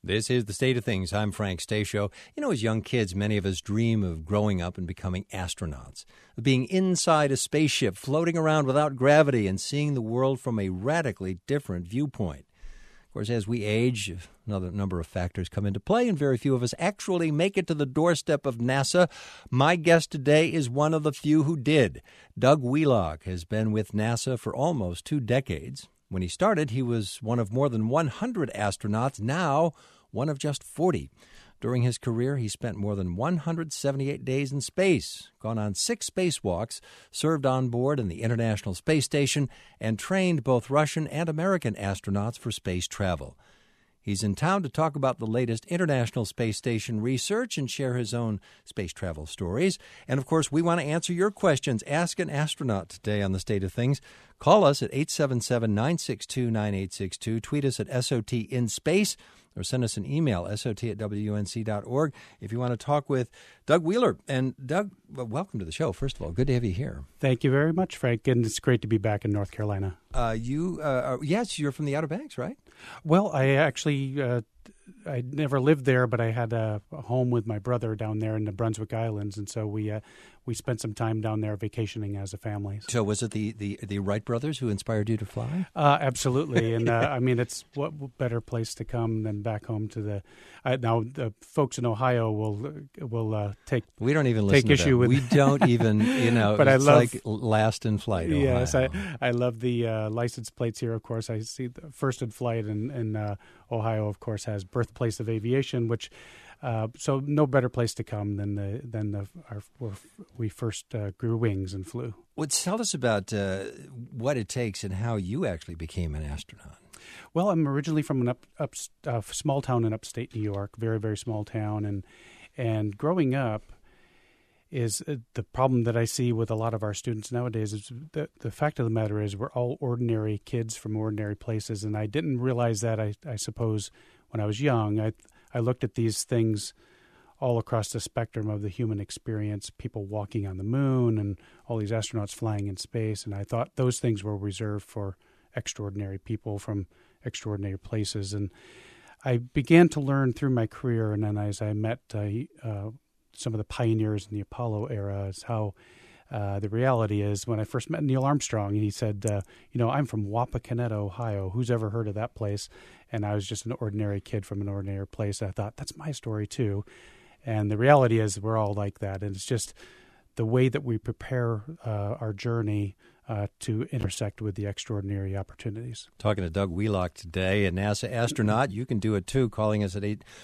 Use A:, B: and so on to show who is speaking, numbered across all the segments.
A: This is The State of Things. I'm Frank Stasio. You know, as young kids, many of us dream of growing up and becoming astronauts, of being inside a spaceship, floating around without gravity, and seeing the world from a radically different viewpoint. Of course, as we age, another number of factors come into play, and very few of us actually make it to the doorstep of NASA. My guest today is one of the few who did. Doug Wheelock has been with NASA for almost 2 decades. When he started, he was one of more than 100 astronauts, now one of just 40. During his career, he spent more than 178 days in space, gone on 6 spacewalks, served on board in the International Space Station, and trained both Russian and American astronauts for space travel. He's in town to talk about the latest International Space Station research and share his own space travel stories. And, of course, we want to answer your questions. Ask an Astronaut today on The State of Things. Call us at 877-962-9862. Tweet us at SOTInspace or send us an email, SOT@WNC.org, if you want to talk with Doug Wheeler. And, Doug, welcome to the show, first of all. Good to have you here.
B: Thank you very much, Frank, and it's great to be back in North Carolina.
A: Yes, you're from the Outer Banks, right?
B: Well, I actually I never lived there, but I had a home with my brother down there in the Brunswick Islands, and so we spent some time down there vacationing as a family.
A: So was it the Wright brothers who inspired you to fly?
B: Absolutely, and I mean, it's what better place to come than back home to the. Now the folks in Ohio will take.
A: We don't even listen
B: take issue
A: to
B: with.
A: We don't even, but it's like last in flight.
B: Yes,
A: Ohio.
B: I love the license plates here. Of course, I see the first in flight, and Ohio, of course, has birthplace of aviation, which. So no better place to come than where we first grew wings and flew.
A: Well, tell us about what it takes and how you actually became an astronaut.
B: Well, I'm originally from a small town in upstate New York, very, very small town, and growing up is the problem that I see with a lot of our students nowadays is the fact of the matter is we're all ordinary kids from ordinary places, and I didn't realize that, I suppose, when I was young. I looked at these things all across the spectrum of the human experience, people walking on the moon and all these astronauts flying in space, and I thought those things were reserved for extraordinary people from extraordinary places. And I began to learn through my career, and then as I met some of the pioneers in the Apollo era, is how the reality is when I first met Neil Armstrong, and he said, I'm from Wapakoneta, Ohio. Who's ever heard of that place? And I was just an ordinary kid from an ordinary place. I thought, that's my story too. And the reality is we're all like that. And it's just the way that we prepare our journey to intersect with the extraordinary opportunities. Talking
A: to Doug Wheelock today, a NASA astronaut. You can do it too, calling us at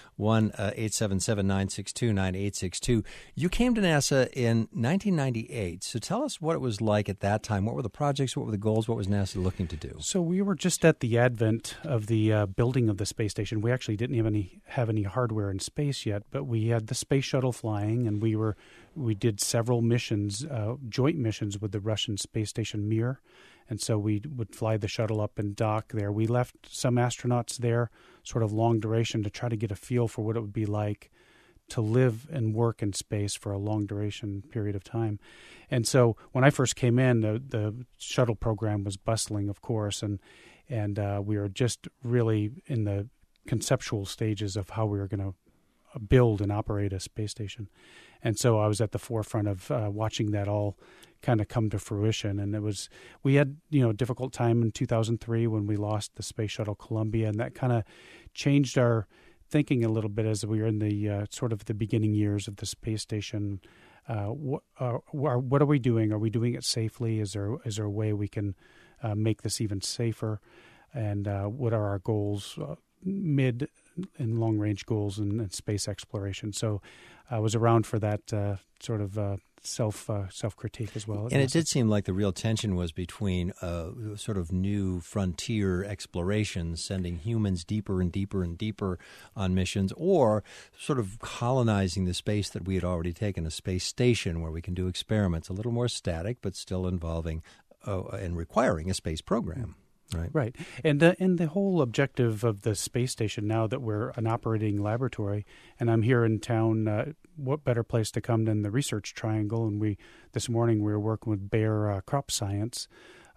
A: 877-962-9862. You came to NASA in 1998, so tell us what it was like at that time. What were the projects? What were the goals? What was NASA looking to do?
B: So we were just at the advent of the building of the space station. We actually didn't have any hardware in space yet, but we had the space shuttle flying, and we did several missions, joint missions with the Russian space station Mir, and so we would fly the shuttle up and dock there. We left some astronauts there, sort of long duration, to try to get a feel for what it would be like to live and work in space for a long duration period of time. And so when I first came in, the shuttle program was bustling, of course, and we were just really in the conceptual stages of how we were going to build and operate a space station. And so I was at the forefront of watching that all kind of come to fruition. And we had, a difficult time in 2003 when we lost the Space Shuttle Columbia, and that kind of changed our thinking a little bit as we were in the sort of the beginning years of the space station. What are we doing? Are we doing it safely? Is there a way we can make this even safer? And what are our goals, mid and long range goals in space exploration? So I was around for that sort of self critique as well.
A: And it did seem like the real tension was between sort of new frontier explorations, sending humans deeper and deeper and deeper on missions, or sort of colonizing the space that we had already taken, a space station where we can do experiments, a little more static, but still involving and requiring a space program.
B: Right. And the whole objective of the space station, now that we're an operating laboratory, and I'm here in town, what better place to come than the Research Triangle? And this morning we were working with Bayer Crop Science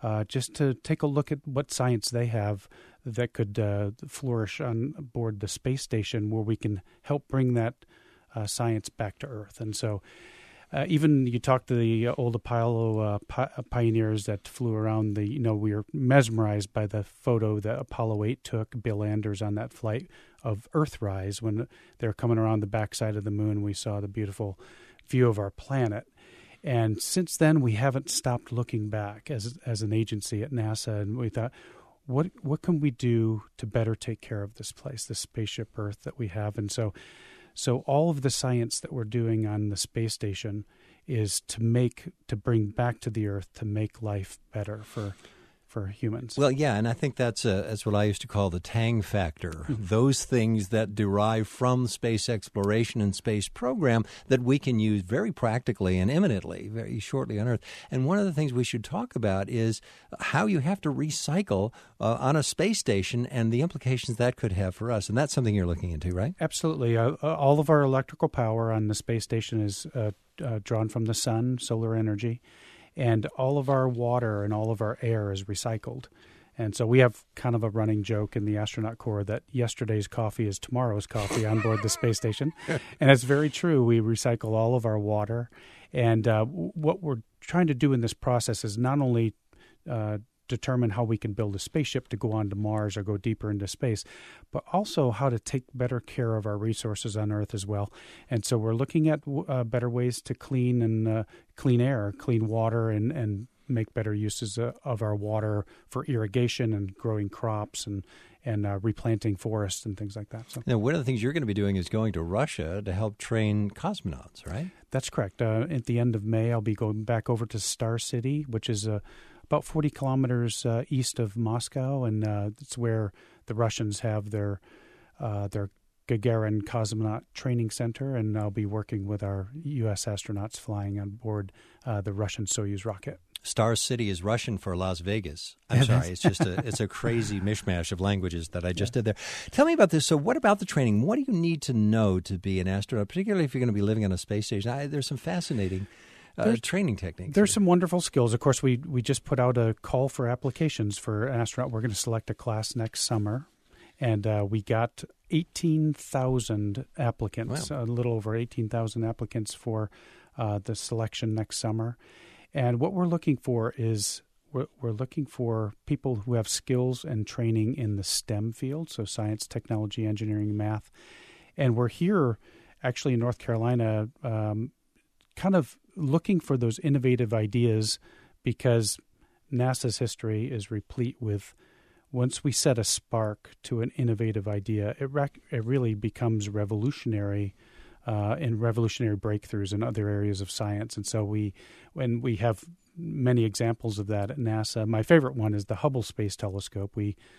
B: just to take a look at what science they have that could flourish on board the space station, where we can help bring that science back to Earth. And so even you talk to the old Apollo pioneers that flew around we were mesmerized by the photo that Apollo 8 took, Bill Anders, on that flight of Earthrise. When they were coming around the backside of the moon, we saw the beautiful view of our planet. And since then, we haven't stopped looking back as an agency at NASA. And we thought, what can we do to better take care of this place, this spaceship Earth that we have? And so all of the science that we're doing on the space station is to bring back to the Earth, to make life better for humans.
A: Well, yeah, and I think that's what I used to call the Tang factor. Those things that derive from space exploration and space program that we can use very practically and imminently, very shortly on Earth. And one of the things we should talk about is how you have to recycle on a space station and the implications that could have for us. And that's something you're looking into, right?
B: Absolutely. All of our electrical power on the space station is drawn from the sun, solar energy. And all of our water and all of our air is recycled. And so we have kind of a running joke in the astronaut corps that yesterday's coffee is tomorrow's coffee on board the space station. And it's very true. We recycle all of our water. And what we're trying to do in this process is not only determine how we can build a spaceship to go on to Mars or go deeper into space, but also how to take better care of our resources on Earth as well. And so we're looking at better ways to clean air, clean water, and make better uses of our water for irrigation and growing crops and replanting forests and things like that. So
A: now, one of the things you're going to be doing is going to Russia to help train cosmonauts, right?
B: That's correct. At the end of May, I'll be going back over to Star City, which is about 40 kilometers east of Moscow, and it's where the Russians have their Gagarin Cosmonaut Training Center, and I'll be working with our U.S. astronauts flying on board the Russian Soyuz rocket.
A: Star City is Russian for Las Vegas. I'm sorry, it's just it's a crazy mishmash of languages that I just did there. Tell me about this. So what about the training? What do you need to know to be an astronaut, particularly if you're going to be living on a space station? There's some fascinating training techniques.
B: There's some wonderful skills. Of course, we just put out a call for applications for an astronaut. We're going to select a class next summer, and we got 18,000 applicants,
A: wow.
B: A little over 18,000 applicants for the selection next summer. And what we're looking for is we're looking for people who have skills and training in the STEM field, so science, technology, engineering, math. And we're here actually in North Carolina kind of looking for those innovative ideas, because NASA's history is replete with, once we set a spark to an innovative idea, it really becomes revolutionary in revolutionary breakthroughs in other areas of science. And so we have many examples of that at NASA. My favorite one is the Hubble Space Telescope.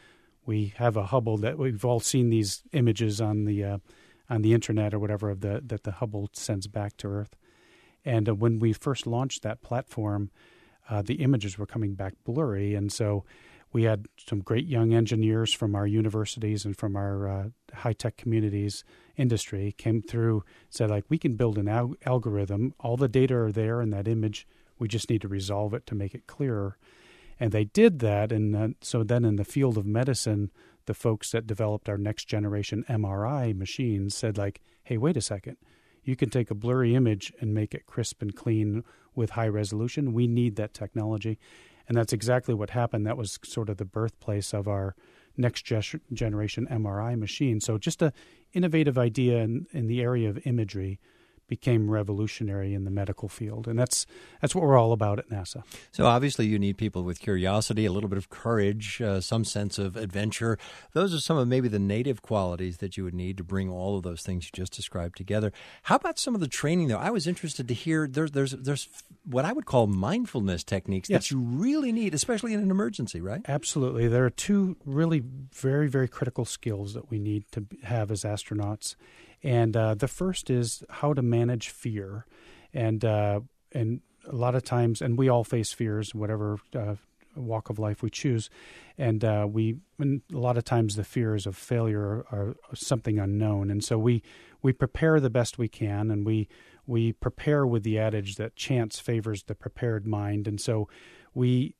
B: We have a Hubble that we've all seen these images on the internet or whatever that the Hubble sends back to Earth. And when we first launched that platform, the images were coming back blurry. And so we had some great young engineers from our universities and from our high-tech communities industry came through, said, like, we can build an algorithm. All the data are there in that image. We just need to resolve it to make it clearer. And they did that. And so then in the field of medicine, the folks that developed our next-generation MRI machines said, like, hey, wait a second. You can take a blurry image and make it crisp and clean with high resolution. We need that technology. And that's exactly what happened. That was sort of the birthplace of our next generation MRI machine. So just an innovative idea in the area of imagery became revolutionary in the medical field. And that's what we're all about at NASA.
A: So obviously you need people with curiosity, a little bit of courage, some sense of adventure. Those are some of maybe the native qualities that you would need to bring all of those things you just described together. How about some of the training, though? I was interested to hear there's what I would call mindfulness techniques that you really need, especially in an emergency, right?
B: Absolutely. There are two really very, very critical skills that we need to have as astronauts. And the first is how to manage fear. And a lot of times, and we all face fears, whatever walk of life we choose. And a lot of times the fears of failure are something unknown. And so we prepare the best we can, and we prepare with the adage that chance favors the prepared mind. And so we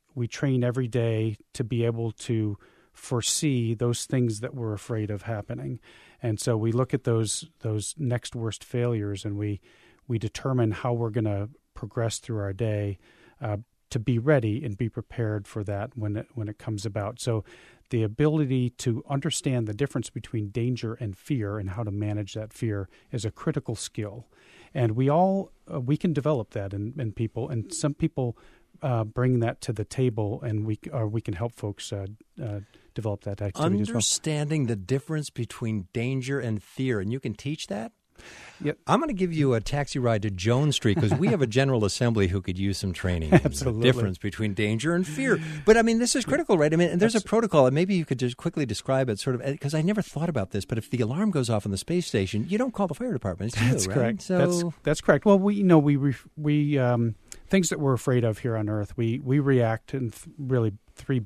B: train every day to be able to foresee those things that we're afraid of happening. And so we look at those next worst failures, and we determine how we're going to progress through our day to be ready and be prepared for that when it comes about. So the ability to understand the difference between danger and fear and how to manage that fear is a critical skill. And we can develop that in people, and some people bring that to the table, and we can help folks develop that activity as well.
A: Understanding the difference between danger and fear, and you can teach that?
B: Yep.
A: I'm going to give you a taxi ride to Jones Street because we have a General Assembly who could use some training.
B: Absolutely.
A: The difference between danger and fear. But, I mean, this is critical, right? I mean, and there's a protocol, and maybe you could just quickly describe it sort of, because I never thought about this, but if the alarm goes off in the space station, you don't call the fire department. It's
B: That's
A: you,
B: correct.
A: Right? So
B: That's correct. Well, we things that we're afraid of here on Earth, we react in really three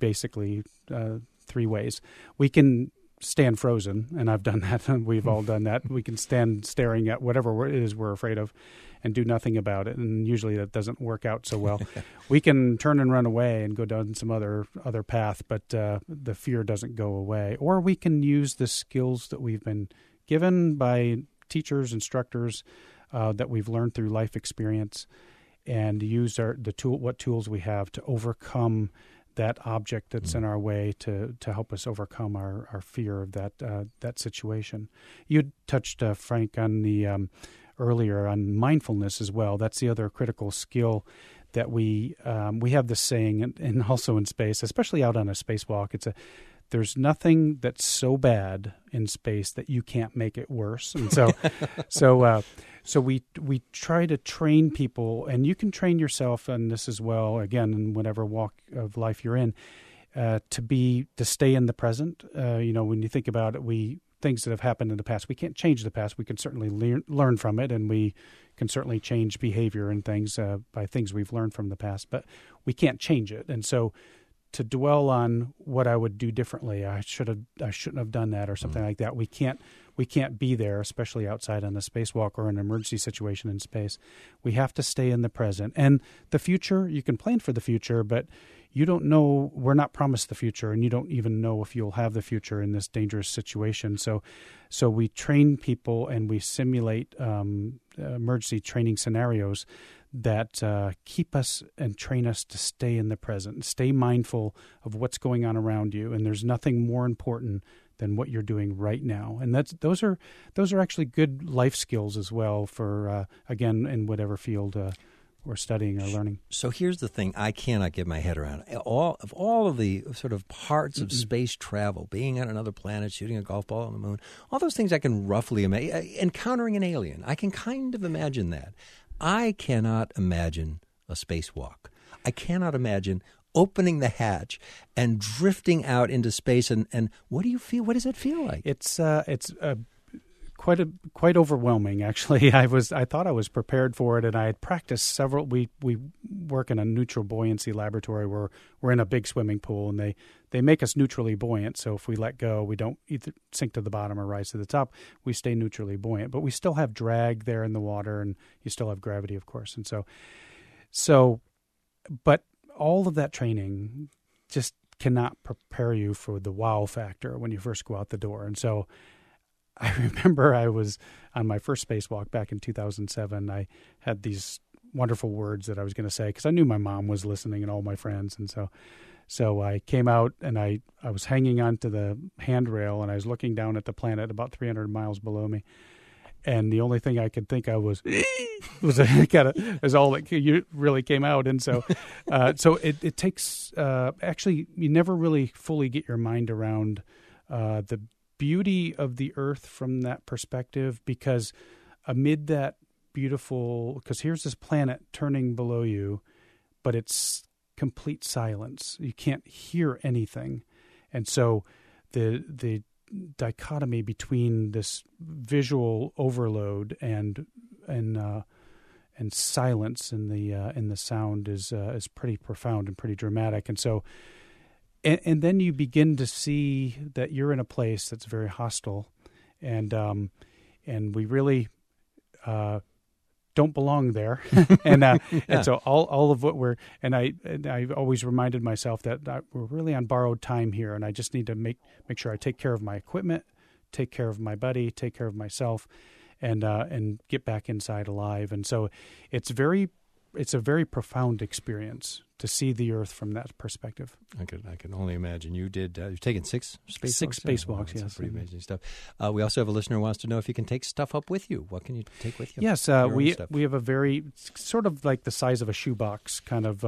B: ways. We can stand frozen, and I've done that. We've all done that. We can stand staring at whatever it is we're afraid of and do nothing about it, and usually that doesn't work out so well. We can turn and run away and go down some other path, but the fear doesn't go away. Or we can use the skills that we've been given by teachers, instructors, that we've learned through life experience, and use what tools we have to overcome that object that's in our way to help us overcome our fear of that situation. You touched, Frank, on the earlier on mindfulness as well. That's the other critical skill that we have this saying, and also in space, especially out on a spacewalk. There's nothing that's so bad in space that you can't make it worse. And so we try to train people, and you can train yourself on this as well, again, in whatever walk of life you're in, to stay in the present. When you think about it, things that have happened in the past, we can't change the past. We can certainly learn from it, and we can certainly change behavior and things by things we've learned from the past, but we can't change it. And so to dwell on what I would do differently, I shouldn't have done that, or something like that. We can't be there, especially outside on a spacewalk or an emergency situation in space. We have to stay in the present. And the future, you can plan for the future, but you don't know, we're not promised the future, and you don't even know if you'll have the future in this dangerous situation. So we train people, and we simulate emergency training scenarios that keep us and train us to stay in the present, stay mindful of what's going on around you. And there's nothing more important than what you're doing right now. And those are actually good life skills as well for, again, in whatever field we're studying or learning.
A: So here's the thing I cannot get my head around. All of the sort of parts of space travel, being on another planet, shooting a golf ball on the moon, all those things I can roughly imagine. Encountering an alien, I can kind of imagine that. I cannot imagine a spacewalk. I cannot imagine opening the hatch and drifting out into space. And what do you feel? What does it feel like?
B: It's quite overwhelming, actually. I thought I was prepared for it, and I had practiced several. We work in a neutral buoyancy laboratory where we're in a big swimming pool, and they make us neutrally buoyant. So if we let go, we don't either sink to the bottom or rise to the top. We stay neutrally buoyant, but we still have drag there in the water, and you still have gravity, of course. And but all of that training just cannot prepare you for the wow factor when you first go out the door. And so I remember I was on my first spacewalk back in 2007. I had these wonderful words that I was going to say because I knew my mom was listening and all my friends. And so I came out, and I was hanging onto the handrail, and I was looking down at the planet about 300 miles below me. And the only thing I could think of was all that really came out. And so it takes actually, you never really fully get your mind around the beauty of the Earth from that perspective, because amid that because here's this planet turning below you, but it's complete silence. You can't hear anything. And so the dichotomy between this visual overload and silence in the sound is pretty profound and pretty dramatic. And so and then you begin to see that you're in a place that's very hostile, and we really don't belong there. and so all of what we're and I've always reminded myself that we're really on borrowed time here, and I just need to make sure I take care of my equipment, take care of my buddy, take care of myself, and get back inside alive. And so it's a very profound experience to see the Earth from that perspective.
A: I can only imagine. You did. You've taken 6 spacewalks.
B: 6 spacewalks.
A: Yes,
B: yes,
A: pretty amazing stuff. We also have a listener who wants to know if you can take stuff up with you. What can you take with you?
B: Yes, we have a very sort of like the size of a shoebox kind of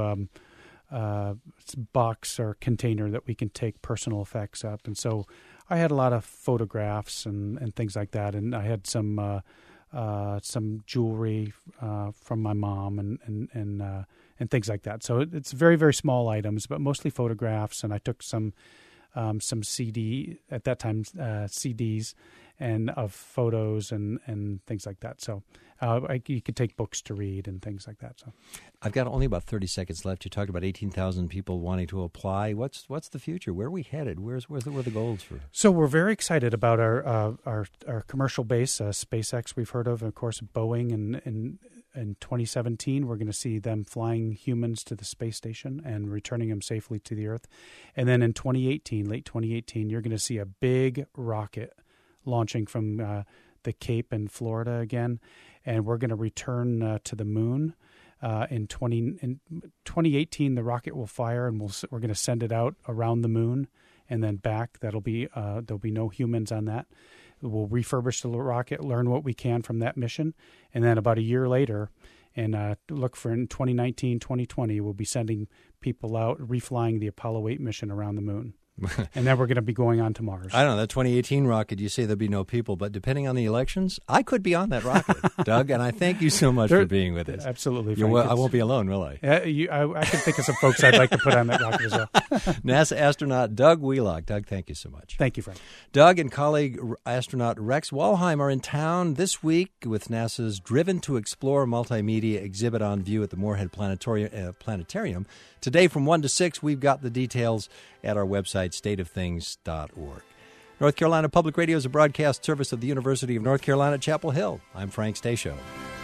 B: box or container that we can take personal effects up. And so I had a lot of photographs and things like that, and I had some jewelry from my mom and things like that. So it's very, very small items, but mostly photographs. And I took some CD at that time CDs and of photos and things like that. So you could take books to read and things like that. So
A: I've got only about 30 seconds left. You talked about 18,000 people wanting to apply. What's the future? Where are we headed? Where are the goals for?
B: So we're very excited about our commercial base, SpaceX. We've heard of course, Boeing, and in 2017 we're going to see them flying humans to the space station and returning them safely to the Earth. And then in late 2018, you're going to see a big rocket launching from the Cape in Florida again, and we're going to return to the moon. In 2018, the rocket will fire, and we're going to send it out around the moon and then back. There'll be no humans on that. We'll refurbish the rocket, learn what we can from that mission, and then about a year later, and look for in 2019, 2020, we'll be sending people out, reflying the Apollo 8 mission around the moon. And then we're going to be going on to Mars.
A: I don't know, that 2018 rocket, you say there'll be no people, but depending on the elections, I could be on that rocket, Doug, and I thank you so much for being with us.
B: Absolutely.
A: I won't be alone, will I?
B: I can think of some folks I'd like to put on that rocket as well.
A: NASA astronaut Doug Wheelock. Doug, thank you so much.
B: Thank you, Frank.
A: Doug and colleague astronaut Rex Walheim are in town this week with NASA's Driven to Explore multimedia exhibit on view at the Moorhead Planetarium. Today from 1 to 6, we've got the details at our website, stateofthings.org. North Carolina Public Radio is a broadcast service of the University of North Carolina at Chapel Hill. I'm Frank Stasio.